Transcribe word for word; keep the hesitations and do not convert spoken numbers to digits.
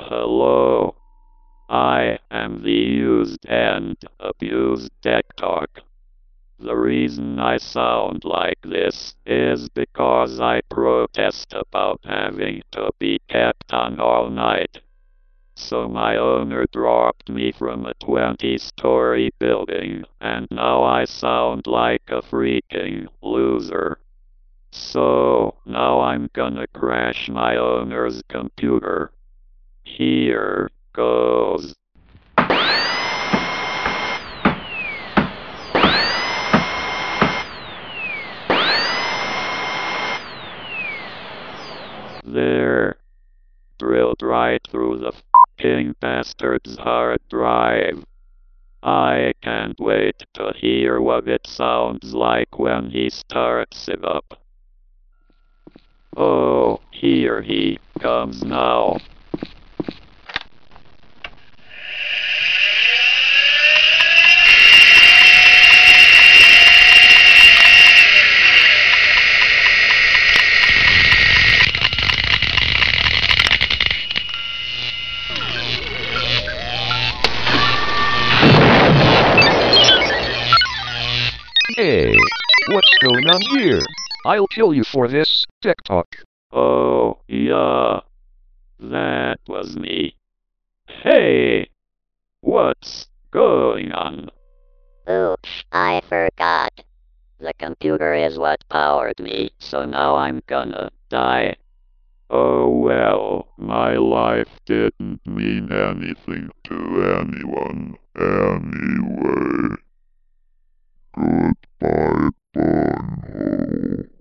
Hello, I am the used and abused TikTok. The reason I sound like this is because I protest about having to be kept on all night. So my owner dropped me from a twenty-story building, and now I sound like a freaking loser. So now I'm gonna crash my owner's computer. Here goes. There. Drilled right through the f***ing bastard's hard drive. I can't wait to hear what it sounds like when he starts it up. Oh, here he comes now. Hey, what's going on here? I'll kill you for this, TikTok. Oh, yeah. That was me. Hey! What's going on? Oops, I forgot. The computer is what powered me, so now I'm gonna Die. Oh well, my life didn't mean anything to anyone anyway. Goodbye, bunghole.